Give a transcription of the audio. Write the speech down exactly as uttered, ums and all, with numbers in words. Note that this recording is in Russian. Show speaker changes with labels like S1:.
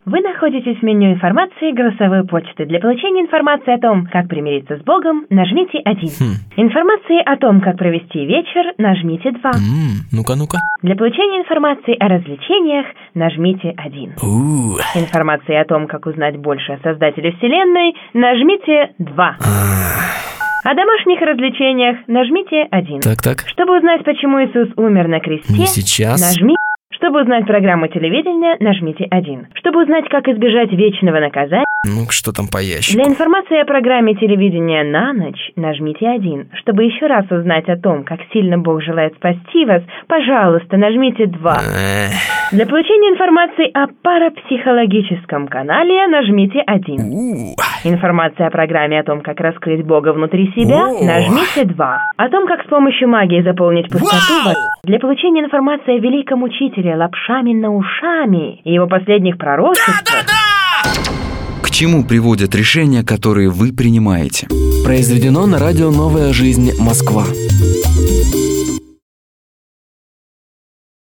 S1: Вы находитесь в меню информации голосовой почты. Для получения информации о том, как примириться с Богом, нажмите один.
S2: Хм.
S1: Информации о том, как провести вечер, нажмите два.
S2: М, Ну-ка, ну-ка.
S1: Для получения информации о развлечениях, нажмите один.
S2: У.
S1: Информации о том, как узнать больше о Создателе Вселенной, нажмите два.
S2: Ах.
S1: О домашних развлечениях нажмите один.
S2: Так-так.
S1: Чтобы узнать, почему Иисус умер на кресте,
S2: Не сейчас.
S1: нажмите. Чтобы узнать программу телевидения, нажмите один. Чтобы узнать, как избежать вечного наказания,
S2: Ну, что там по ящику?
S1: для информации о программе телевидения на ночь, нажмите один. Чтобы еще раз узнать о том, как сильно Бог желает спасти вас, пожалуйста, нажмите два.
S2: Эх.
S1: Для получения информации о парапсихологическом канале, нажмите один.
S2: У.
S1: Информация о программе о том, как раскрыть Бога внутри себя,
S2: О.
S1: нажмите два. О том, как с помощью магии заполнить пустоту.
S2: Вау!
S1: Для получения информации о великом учителе Лапшами-Наушами и его последних пророчествах.
S3: К чему приводят решения, которые вы принимаете?
S4: Произведено на радио «Новая жизнь. Москва».